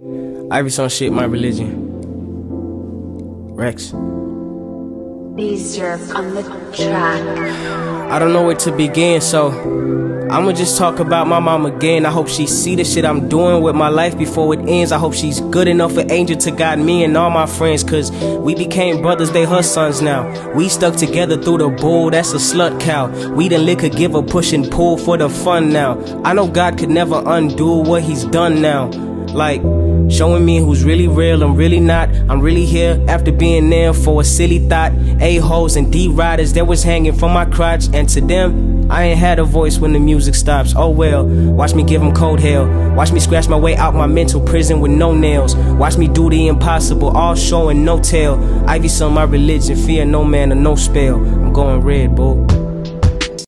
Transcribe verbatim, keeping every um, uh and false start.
Iverson shit, my religion. Rex. Bezerk on the track. I don't know where to begin, so I'ma just talk about my mom again. I hope she see the shit I'm doing with my life before it ends. I hope she's good enough for Angel to guide me and all my friends, cause we became brothers, they her sons now. We stuck together through the bull, that's a slut cow. We done liquor, give a push and pull for the fun now. I know God could never undo what he's done now. Like, showing me who's really real and really not. I'm really here after being there for a silly thought. A-holes and D-riders that was hanging from my crotch. And to them, I ain't had a voice when the music stops. Oh well, watch me give them cold hell. Watch me scratch my way out my mental prison with no nails. Watch me do the impossible, all show and no tell. Ivyson, my religion, fear no man or no spell. I'm going red, boo.